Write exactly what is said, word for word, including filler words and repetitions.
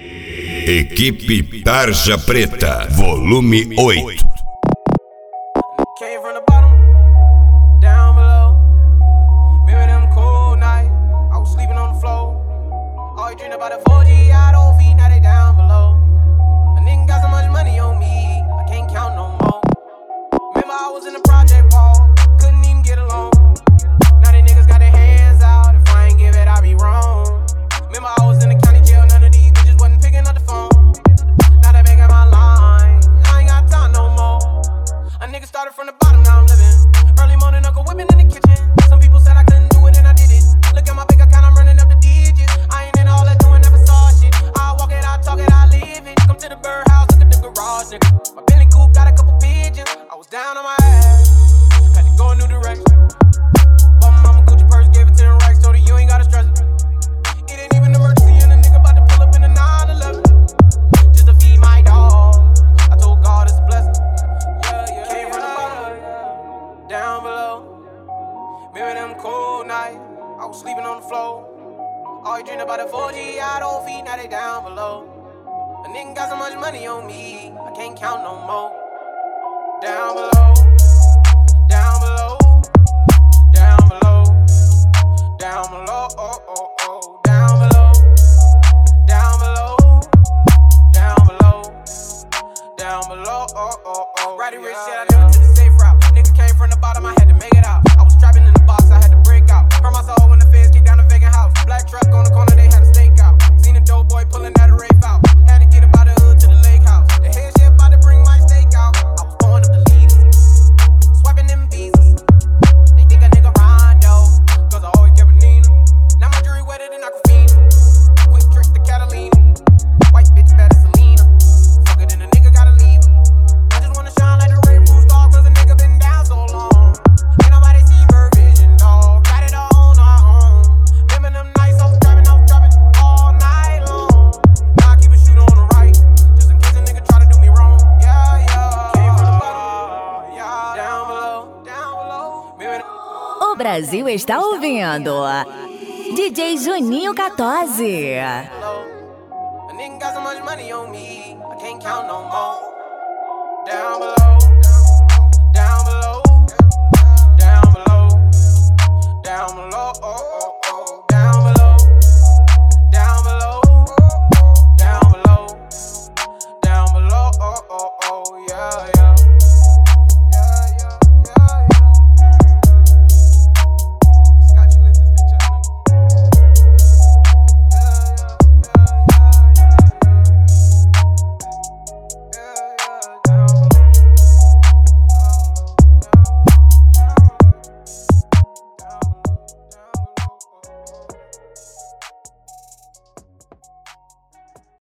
Equipe Tarja Preta, volume oito. Came from the bottom, down below. Remember them cold nights, I was sleeping on the floor. All you dream about the four G, I don't feed, now they down below. A nigga got so much money on me, I can't count no more. Remember I was in the project wall, couldn't even get along. Now they niggas got their hands out, if I ain't give it, I be wrong. Remember I was in the county jail, none of these bitches wasn't picking up the phone. Now they making my line, I ain't got time no more. A nigga started from the bottom, now I'm living. Early morning, Uncle whipping in the kitchen. Some people said I couldn't do it, and I did it. Look at my bank account, I'm running up the digits. I ain't in all that doing, never saw shit. I walk it, I talk it, I live it. Come to the birdhouse, look at the garage, nigga. My Bentley coupe got a couple pigeons. I was down on my ass, had to go a new direction. Bought my mama Gucci purse, gave it to the racks, told her you ain't gotta stress it. It ain't even an emergency, and a nigga about to pull up in a nine eleven. Just to feed my dog, I told God it's a blessing. Came from the bottom, down below. Remember them cold nights, I was sleeping on the floor. All you dream about the four G, I don't feed, now they down below. A nigga got so much money on me, I can't count no more. Down below, down below, down below, down below, oh, oh, oh, down below, down below, down below, down below, oh, oh, oh. Righty rich shit, I never took the safe route. Niggas came from the bottom, I had to make it out. I was trapping in the box, I had to break out. Hurt my soul when the feds kicked down the vacant house. Black truck on the corner, they had a stake out. Seen a dope boy pulling that a rafe out. Had to get up out the hood to the lake house. The head shit about to bring my steak out. I was going up the leaders, swiping them visas. They think a nigga Rondo, cause I always kept a Nina. Now my jewelry wetter than Aquafina. Quick trick to Catalina. White bitch better Selena. Fuck it, then a nigga gotta leave her. I just wanna shine like the Ray Bruce dog, cause a nigga been down so long. Ain't nobody see Bird Vision, dog. Got it all on our own. Remember them nights I was driving, I was dropping all night long. Now I keep a shooter on the right, just in case a nigga try to do me wrong. Yeah, yeah. Came from the bottom, yeah. Down below, down below. Remember them- O Brasil está ouvindo D J Juninho quatorze. A nigga got so much money on me, I can't count no more. Down below.